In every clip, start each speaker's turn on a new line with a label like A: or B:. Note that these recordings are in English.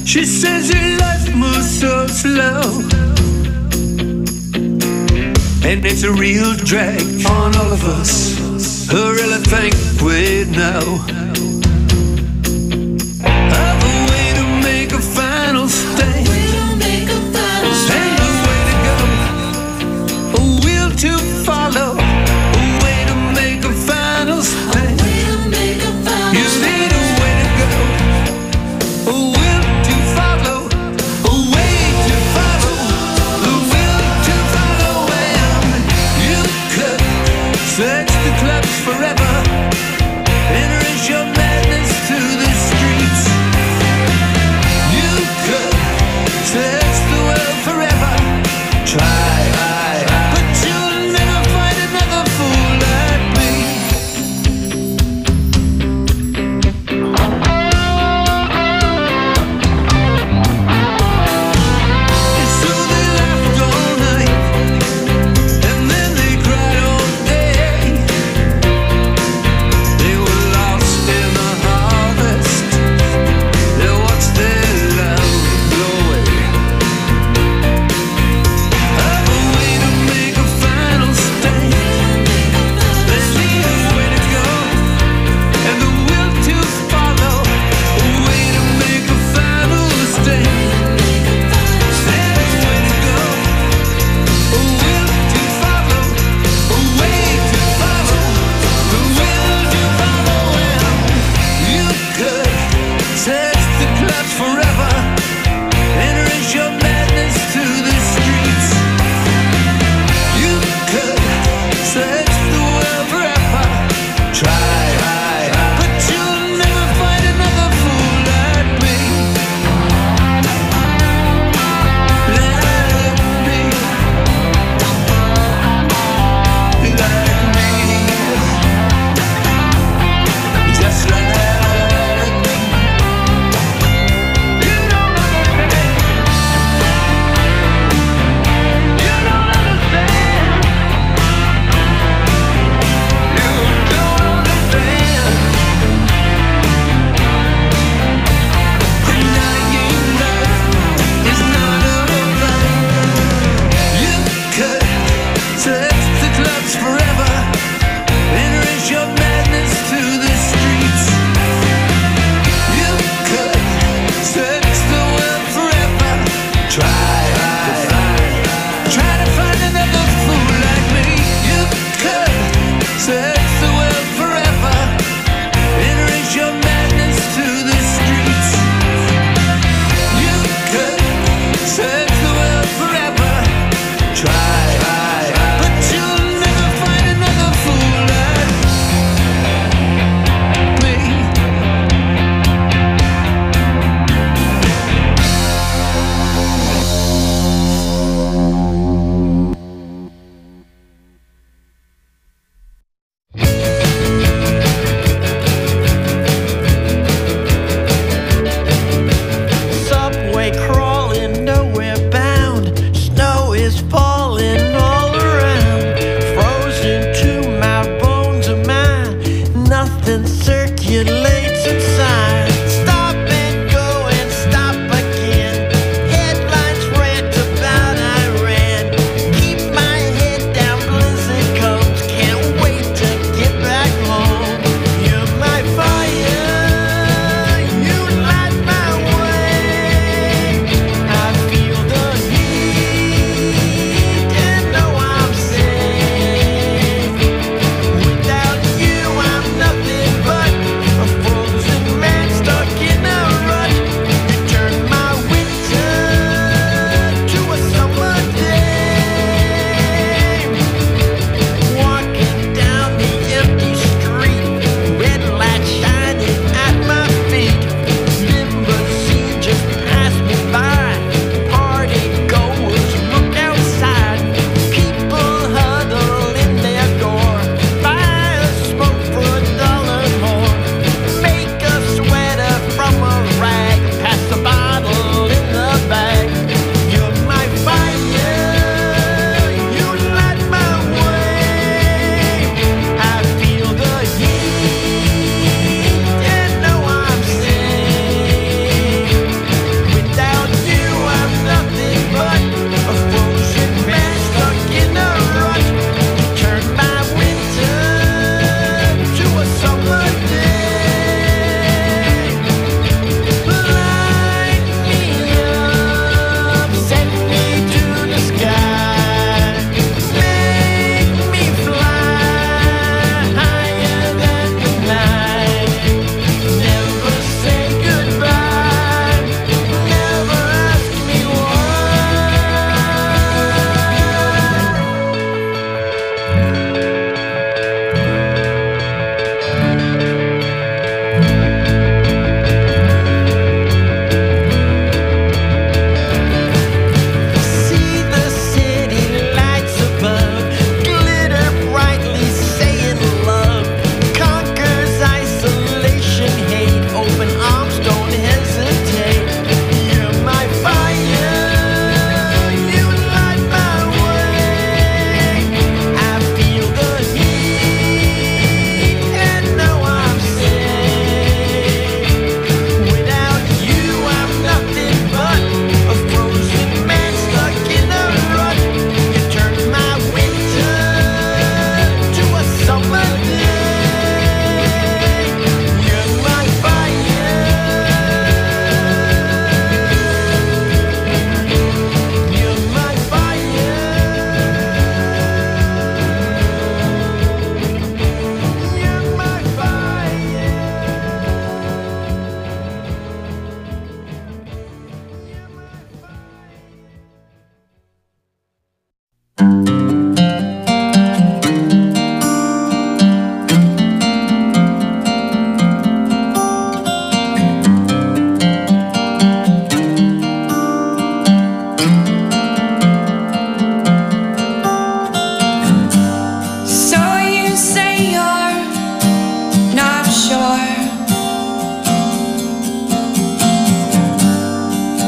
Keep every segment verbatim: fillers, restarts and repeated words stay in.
A: She says her life moves so slow, and it's a real drag on all of us. I really think we know of a way to make a final stand, and a way to go, a will to follow, a way to make a final stand. You need a way to go, a will to follow, a way to follow, the will to follow, and you could search the clubs forever and erase your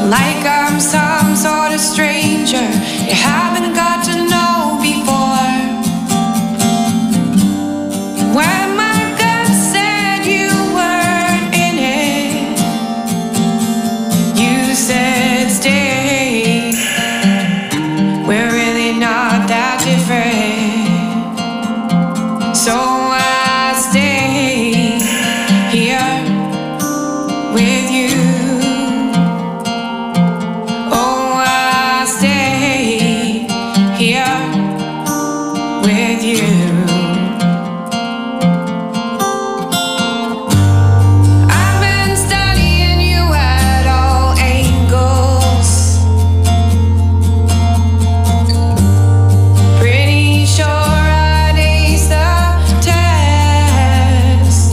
B: like I'm some sort of stranger you haven't got to know before. When my gut said you weren't in it, you said stay. We're really not that different, so I stay here with you. Oh, I stay here with you. I've been studying you at all angles. Pretty sure I'd ace the test.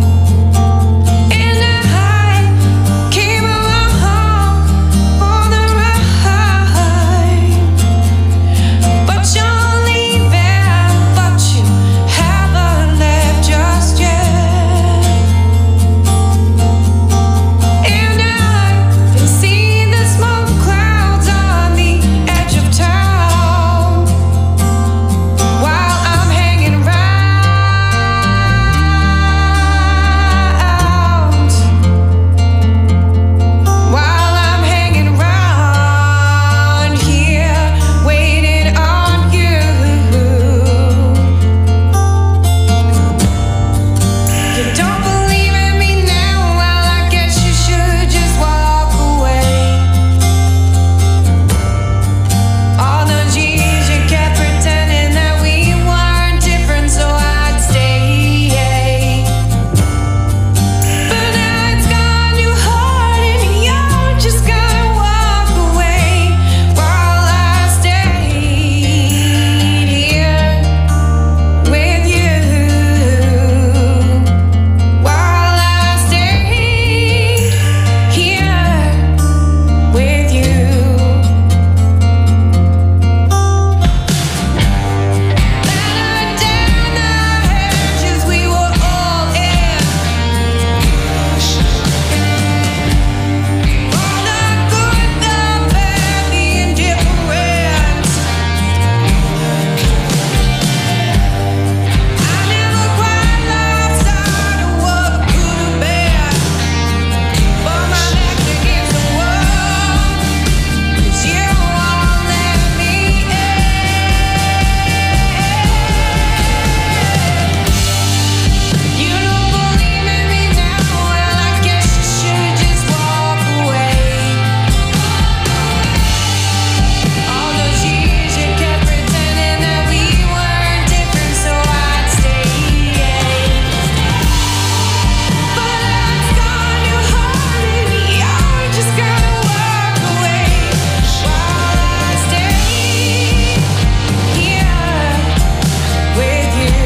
B: And I came along for the ride. But you're leaving, but you haven't left just yet. And I can see the smoke clouds on the edge of town while I'm hanging round. While I'm hanging round here, waiting on you. You don't believe in me now? Well, I guess you should just walk away. All those years you kept pretending that we weren't different, so I'd stay. But now it's gone too hard and you're just gonna walk away while I stay here with you. While I stay here with you. Better down the hedges we were all in. All the good, the bad, the indifferent. I never quite lost sight of what could have been, but my back's against the wall, 'cause you won't let me in. You don't believe in me now? Well, I guess you should just walk away. All those years you kept pretending that we weren't different, so I'd stay. But it's gone too hard and you're just gonna walk away while I stay here with you.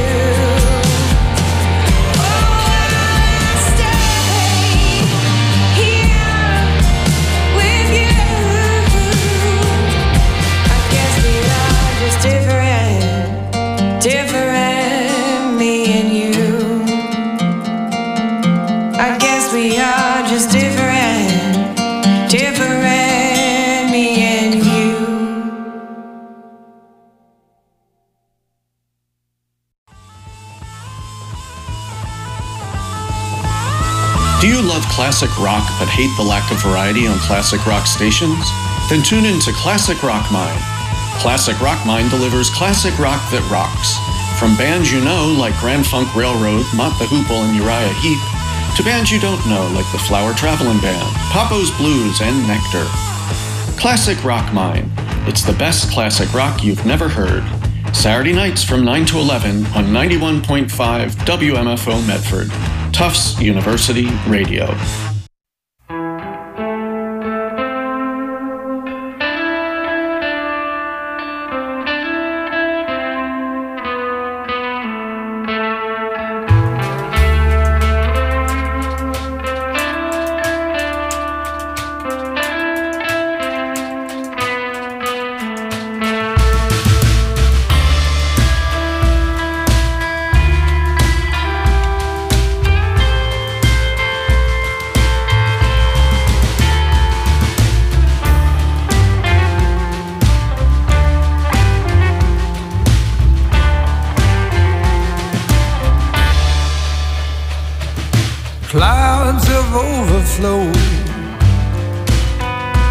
B: Oh, I stay here with you. I guess we are just different, different, me and you. I guess we are just different, different, me and you.
C: Do you love classic rock but hate the lack of variety on classic rock stations? Then tune in to Classic Rock Mine. Classic Rock Mine delivers classic rock that rocks. From bands you know like Grand Funk Railroad, Mott the Hoople, and Uriah Heep, to bands you don't know like the Flower Traveling Band, Papo's Blues, and Nectar. Classic Rock Mine. It's the best classic rock you've never heard. Saturday nights from nine to eleven on ninety-one point five W M F O Medford, Tufts University Radio.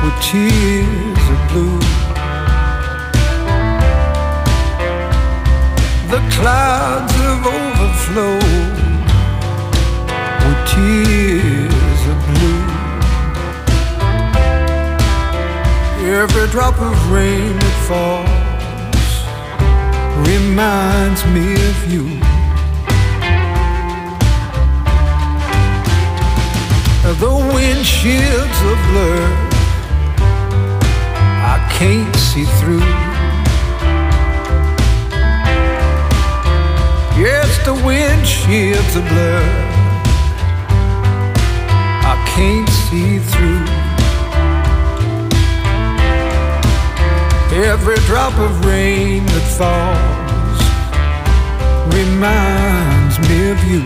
D: with tears of blue. The clouds have overflowed with tears of blue. Every drop of rain that falls reminds me of you. The windshields are blurred, I can't see through. Yes, the windshields are blurred, I can't see through. Every drop of rain that falls reminds me of you.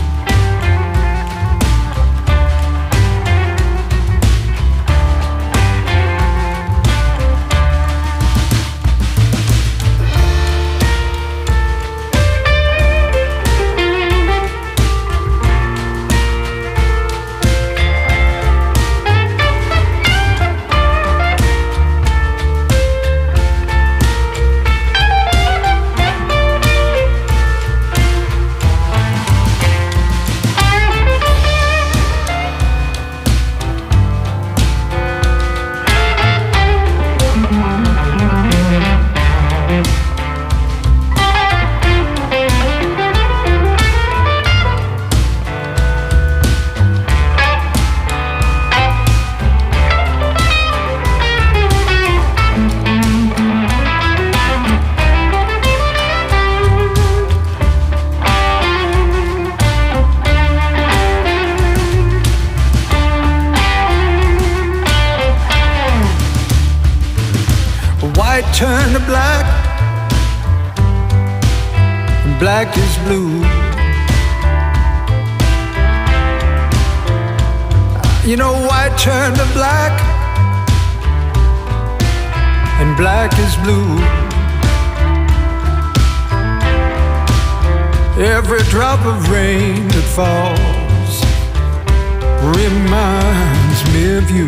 D: White turned to black, and black is blue. You know, white turned to black, and black is blue. Every drop of rain that falls reminds me of you.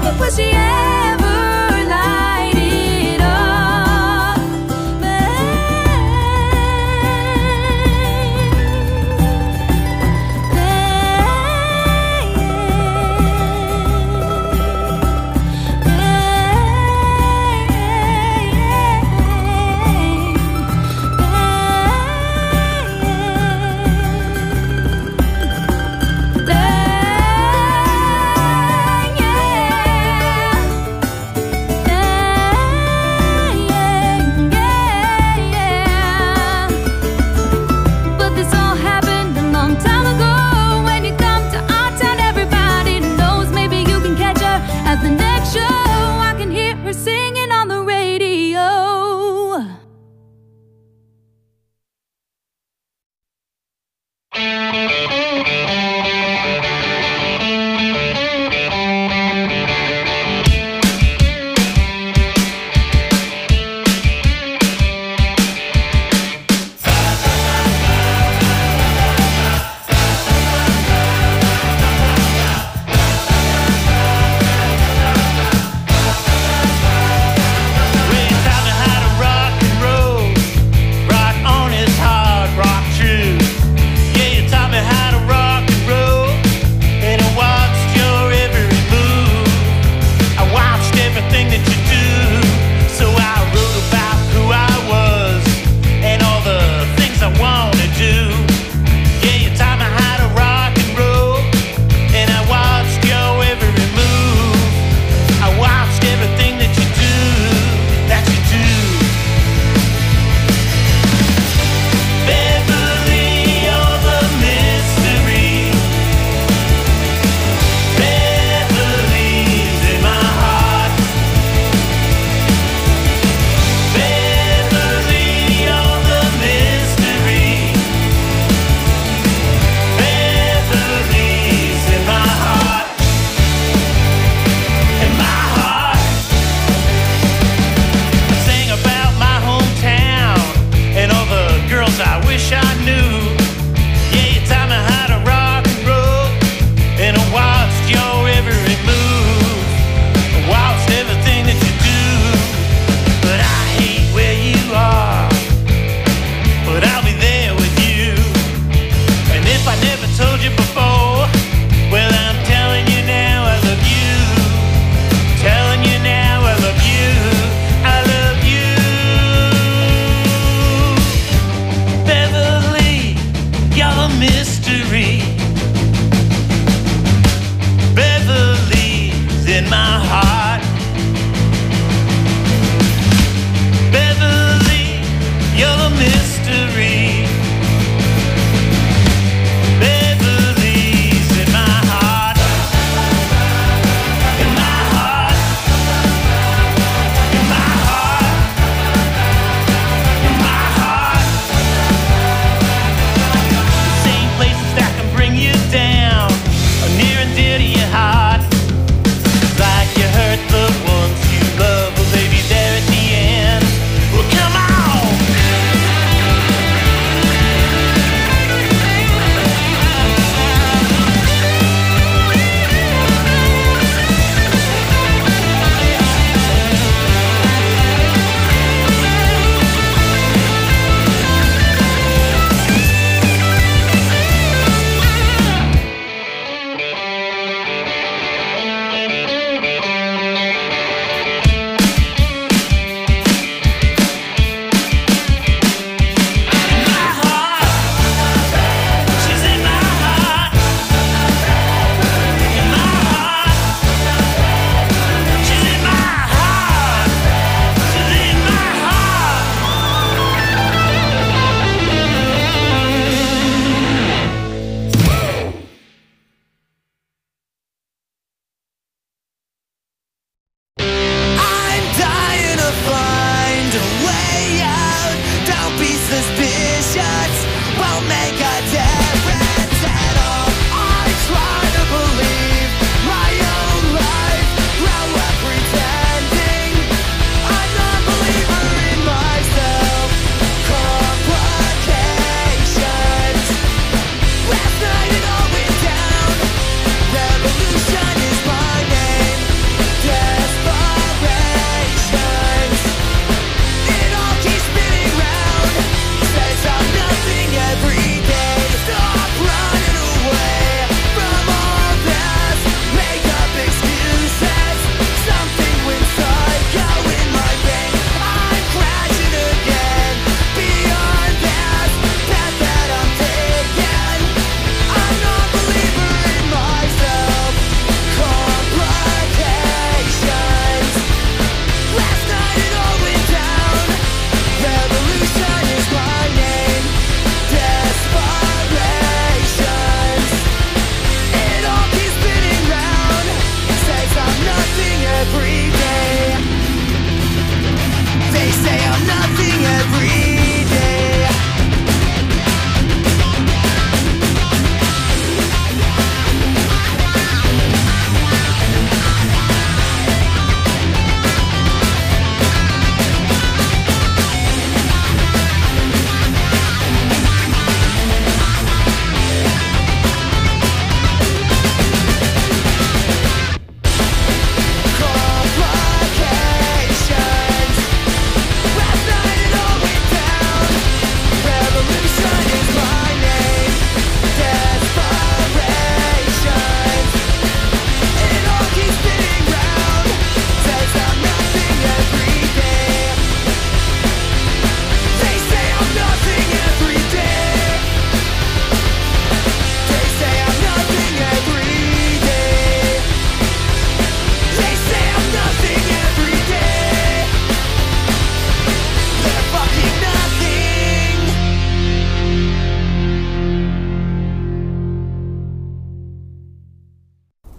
B: before she ever lighted up.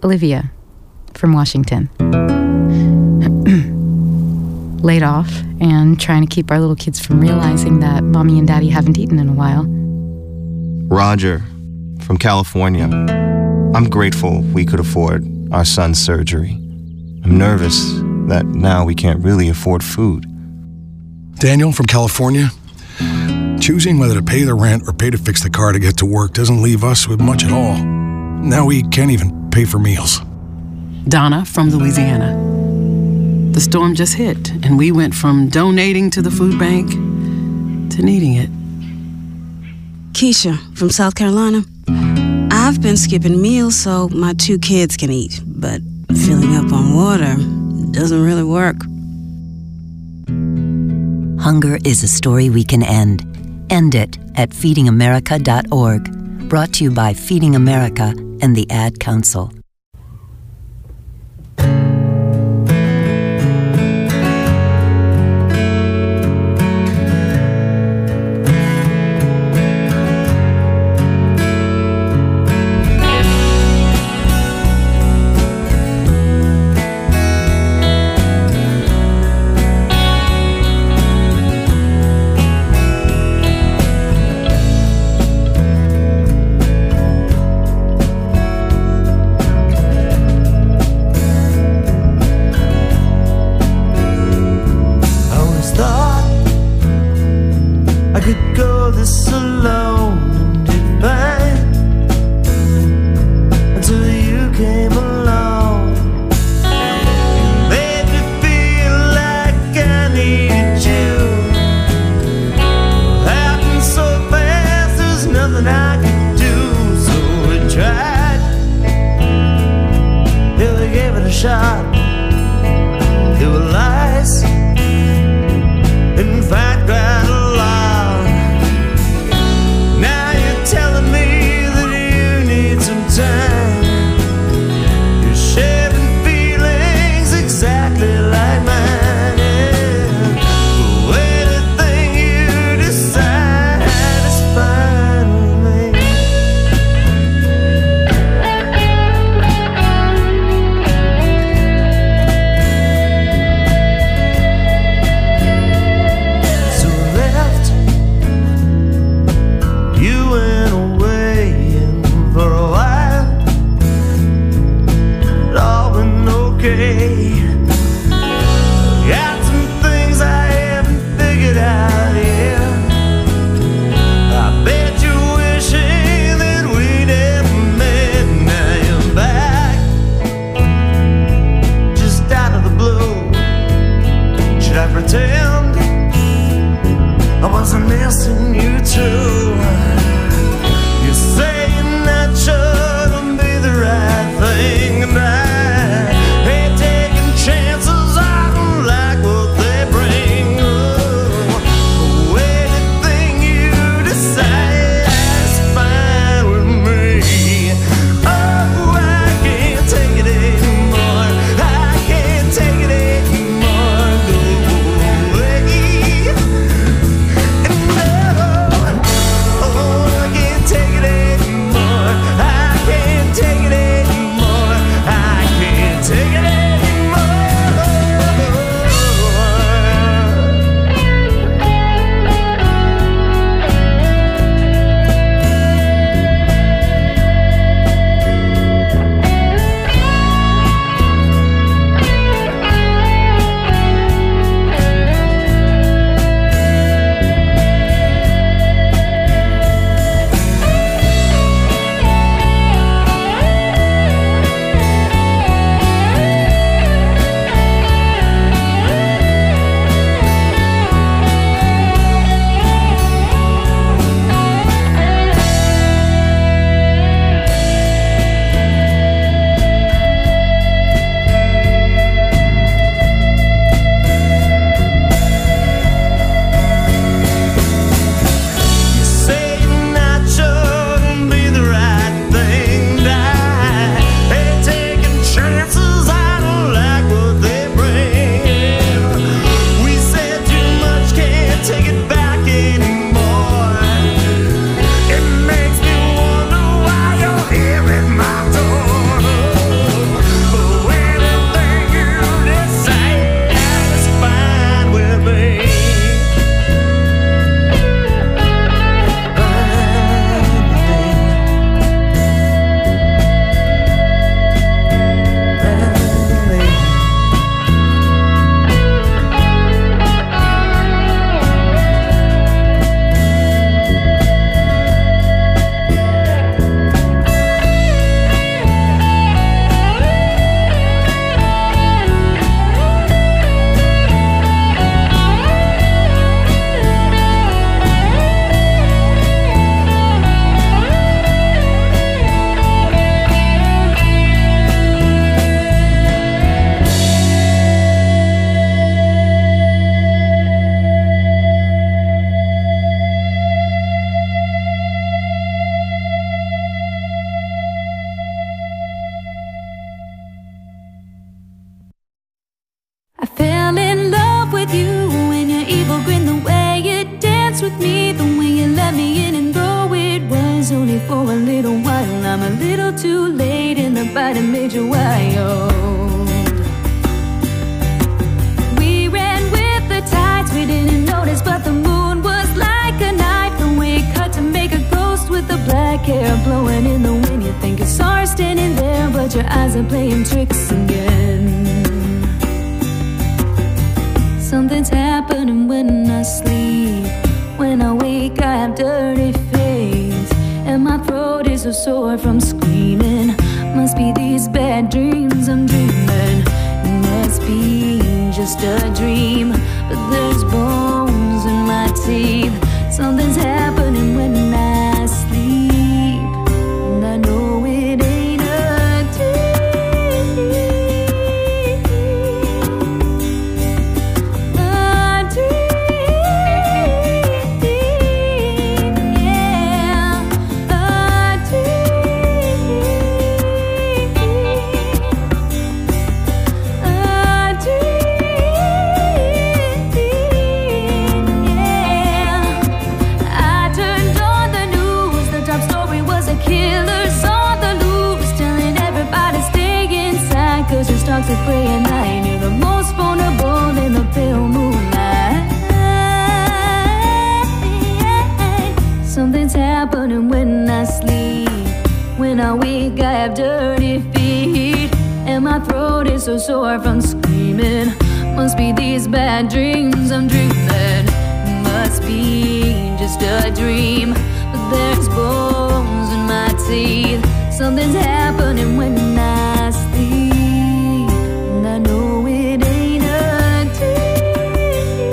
E: Olivia from Washington. Laid off and trying to keep our little kids from realizing that mommy and daddy haven't eaten in a while.
F: Roger from California. I'm grateful we could afford our son's surgery. I'm nervous that now we can't really afford food.
G: Daniel from California. Choosing whether to pay the rent or pay to fix the car to get to work doesn't leave us with much at all. Now we can't even pay for meals.
H: Donna from Louisiana. The storm just hit, and we went from donating to the food bank to needing it.
I: Keisha from South Carolina. I've been skipping meals so my two kids can eat, but filling up on water doesn't really work.
J: Hunger is a story we can end. End it at feeding america dot org. Brought to you by Feeding America and the Ad Council.
A: You're saying that shouldn't be the right thing, and I ain't taking
K: only for a little while. I'm a little too late in the fight that made you wild. We ran with the tides, we didn't notice, but the moon was like a knife. The way it cut to make a ghost with the black hair blowing in the wind. You think you saw her standing there, but your eyes are playing tricks again. Something's happening when I sleep. When I wake I have dirty face, and my throat is so sore from screaming. Must be these bad dreams I'm dreaming. It must be just a dream, but there's bones in my teeth. Something's happening when I sleep, and I know it ain't a dream. A dream. To pray at night, you're the most vulnerable in the pale moonlight. Something's happening when I sleep. When I wake I have dirty feet, and my throat is so sore from screaming. Must be these bad dreams I'm dreaming. Must be just a dream, but there's bones in my teeth. Something's happening when I sleep. I know it ain't a dream.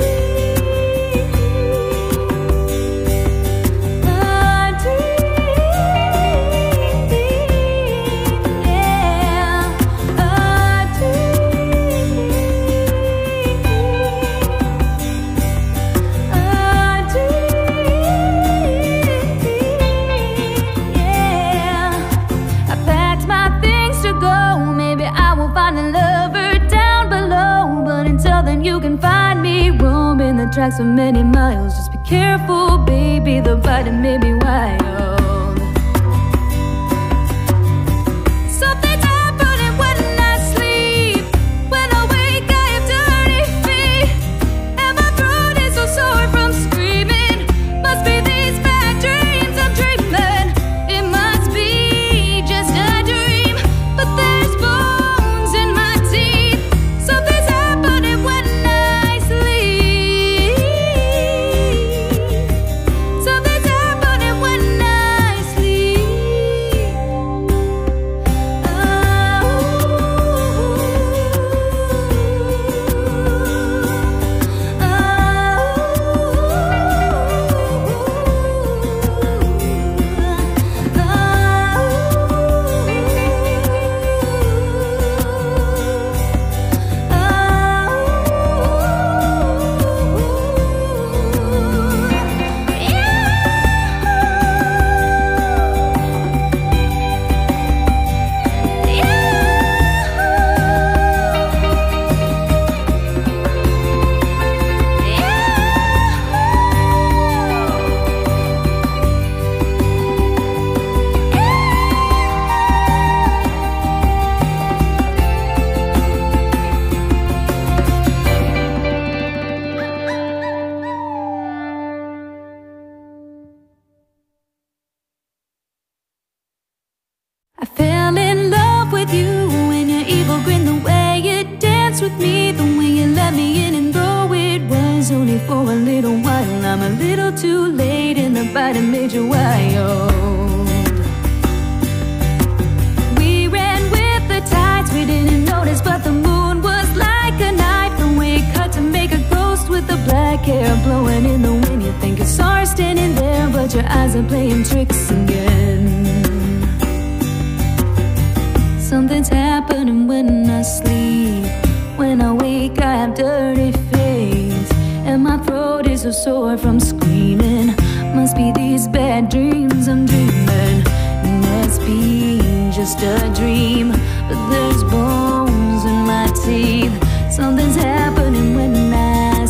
K: A dream, yeah. A dream. A dream, yeah. I packed my things to go. Maybe I will find a lover down below, but until then you can find me roaming the tracks for many miles. Just be careful, baby, the bite may be wild. Something's happening when I sleep. When I wake I have dirty feet, and my throat is so sore from screaming. Must be these bad dreams I'm dreaming. It must be just a dream, but there's bones in my teeth. Something's happening when I sleep. Something's happening when I sleep. I fell in love with you and your evil grin, the way you danced with me, the way you let me in, and though it was only for a little while, I'm a little too late in the fight that made you wild. We ran with the tides, we didn't notice, but the moon was like a knife. The way it cut to make a ghost with the black hair blowing in the wind. You think you saw her standing there, but your eyes are playing tricks again. Something's happening when I sleep. When I wake I have dirty face, and my throat is so sore from screaming. Must be these bad dreams I'm dreaming. It must be just a dream, but there's bones in my teeth. Something's happening when I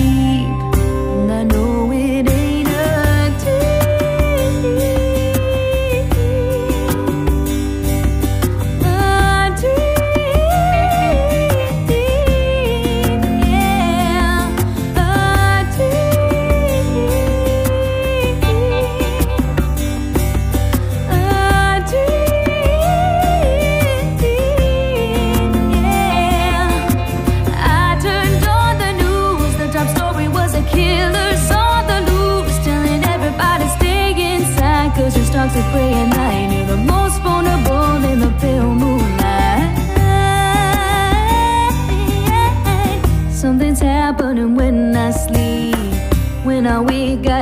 K: sleep, and I know it ain't a dream.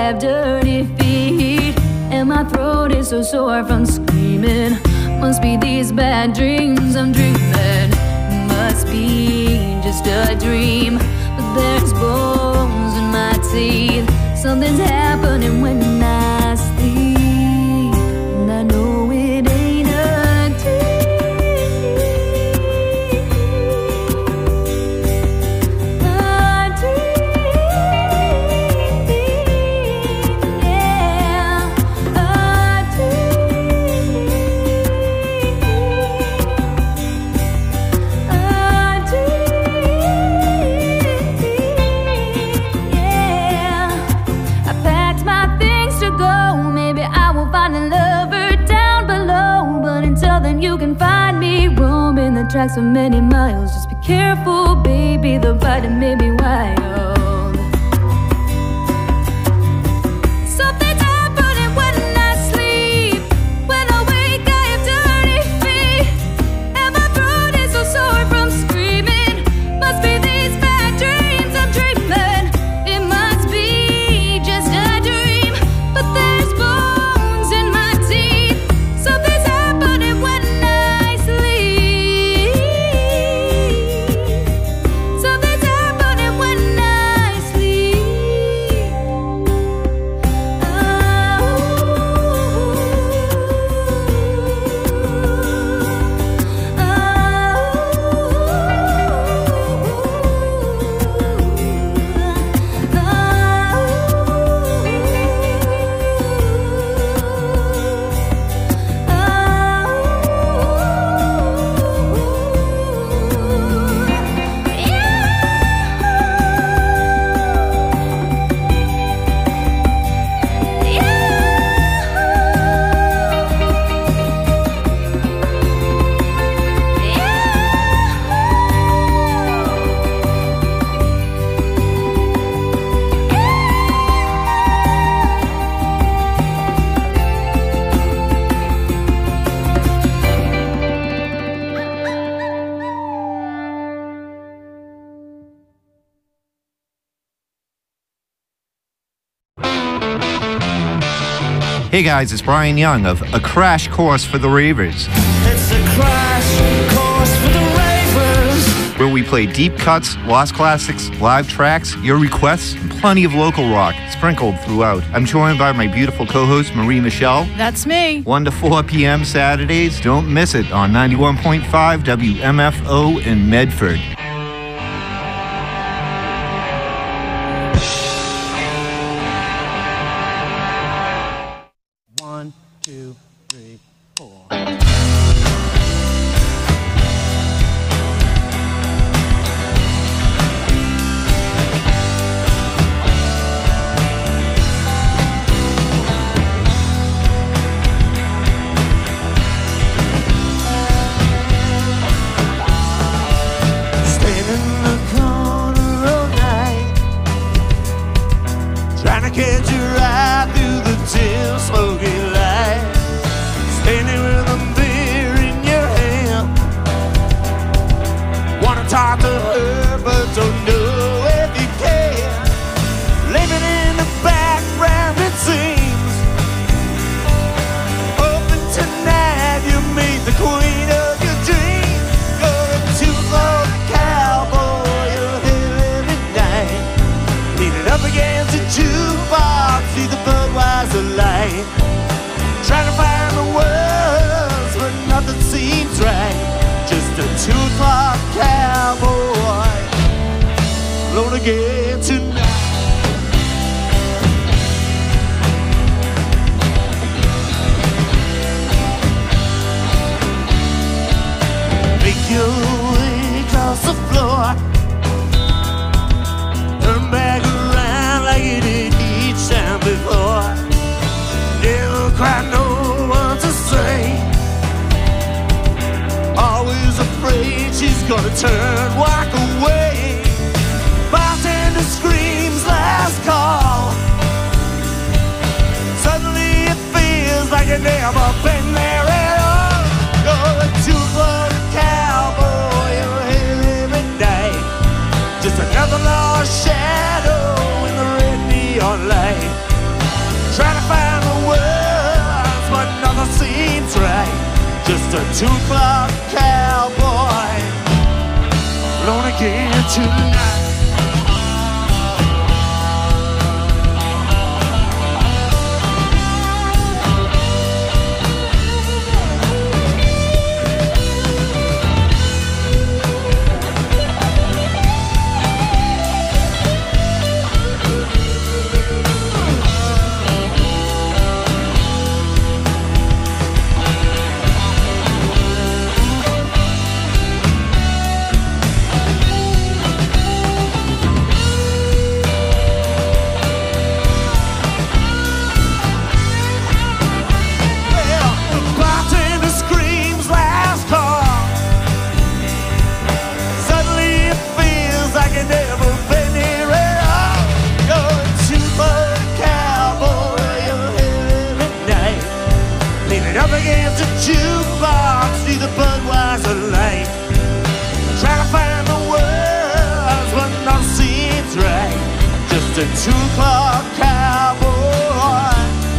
K: have dirty feet, and my throat is so sore from screaming. Must be these bad dreams I'm dreaming. Must be just a dream, but there's bones in my teeth. Something's happening when I sleep, and I know it ain't a dream. A dream, yeah, a dream, a dream, yeah. I packed my things to go. Maybe I will find a lover down below, but until then you can find me roaming the tracks for many miles. Just be careful, baby, the ride may be wild. Something's happening when I sleep. When I wake I have dirty feet, and my throat is so sore from screaming. Must be these bad dreams I'm dreaming. It must be just a dream, but there's bones in my teeth. Something's happening when I sleep. Something's happening when I sleep.
L: Hey guys, it's Brian Young of A Crash Course for the Ravers,
A: It's a crash course for the ravers.
L: where we play deep cuts, lost classics, live tracks, your requests, and plenty of local rock sprinkled throughout. I'm joined by my beautiful co-host Marie Michelle.
M: That's me.
L: one to four p.m. Saturdays. Don't miss it on ninety-one point five W M F O in Medford.
A: One, two, three, four. Stand in the corner all night, trying to catch your eye through the dim smoky light. Standing with a beer in your hand, wanna talk to her but don't know if you can. Living in the background it seems, hoping tonight you meet the queen of your dreams. You're a two-floor cowboy, you're here every night, leaning up against a jukebox, see the Budweiser light, trying to find the words but nothing seems right. Just a two-o'clock cowboy, alone again tonight. Make your way across the floor, turn back around like you did each time before. Never quite know what to say, always afraid she's gonna turn, walk away. Bartender screams last call, suddenly it feels like you've never been there at all. You're a two-floor cowboy, you're here every night, just another lost shadow in the red neon light.
M: just a two o'clock cowboy. Alone again tonight. Jukebox, see the Budweiser light. Try to find the words, but nothing seems right. Just a two o'clock cowboy.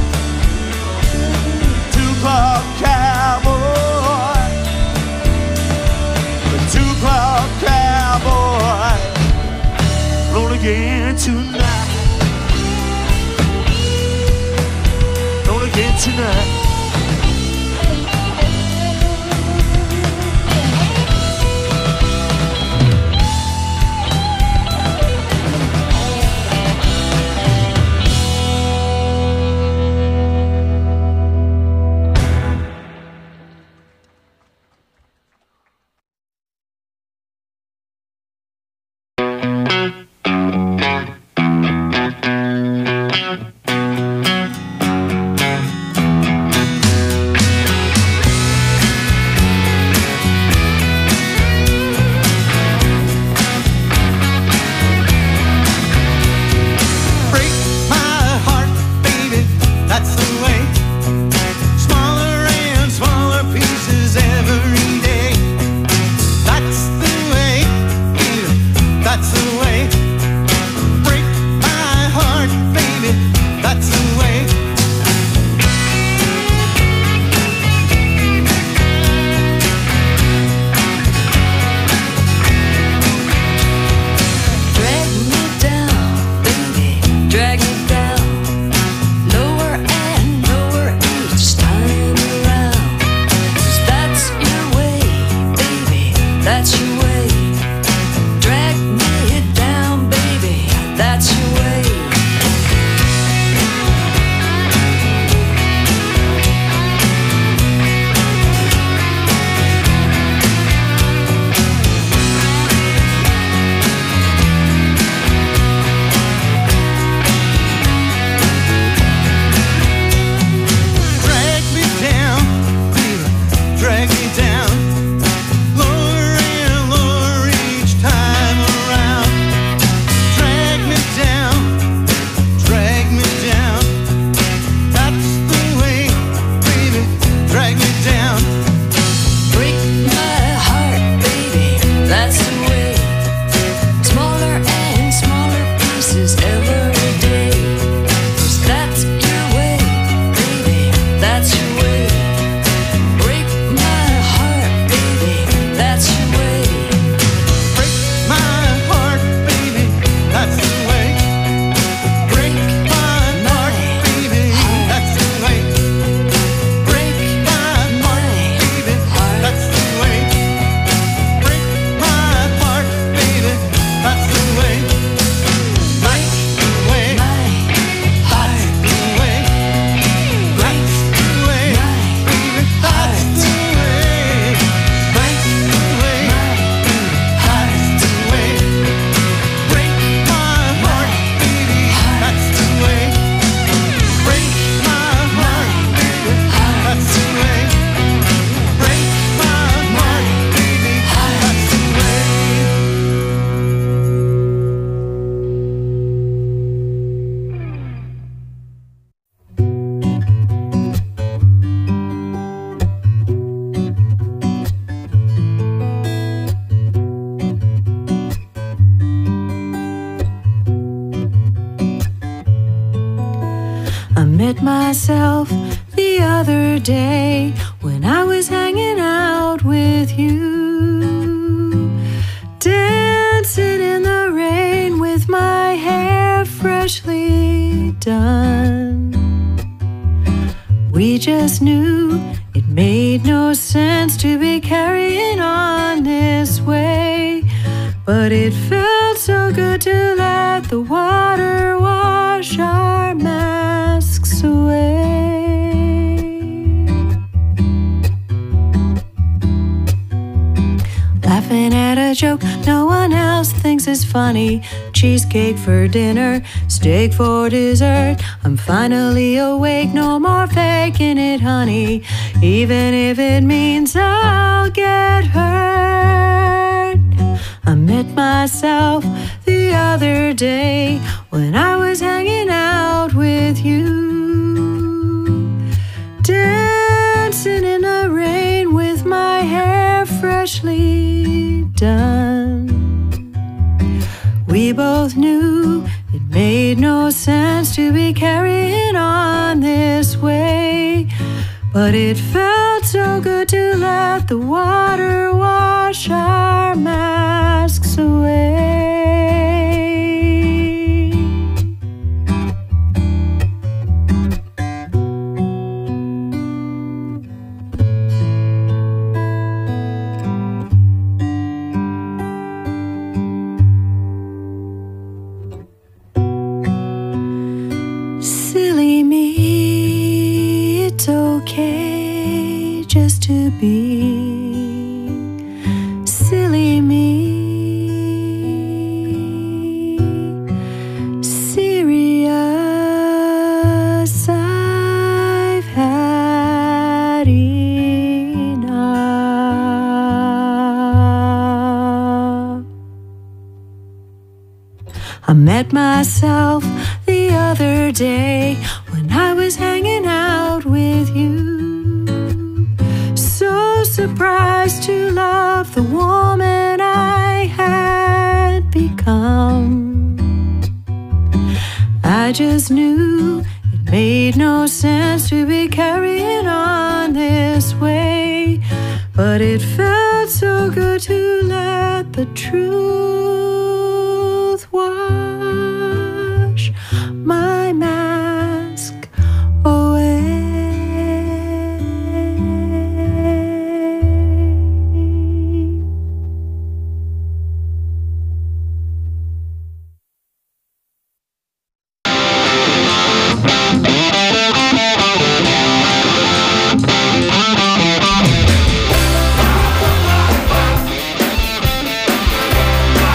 M: Two o'clock cowboy. A two o'clock cowboy. Roll again tonight. Roll again tonight.
N: I met myself the other day when I was hanging out with you, dancing in the rain with my hair freshly done. We just knew it made no sense to be carrying on this way, but it felt so good to let the water wash our masks away. Laughing at a joke no one else thinks is funny. Cheesecake for dinner, steak for dessert. I'm finally awake, no more faking it, honey, even if it means I'll get hurt. I met myself the other day when I was hanging out with you, dancing in the rain with my hair freshly done. We both knew it made no sense to be carrying on this way, but it felt so good to let the water wash our masks away. Silly me, it's okay just to be silly me. Serious, I've had enough. I met myself the other day when I was hanging out with you, so surprised to love the woman I had become. I just knew it made no sense to be carrying on this way, but it felt so good to let the truth wash my mask away.
M: Thank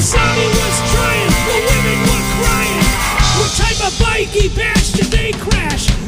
O: Wasabi was trying, the women were crying. What type of bike he bashed did they crash?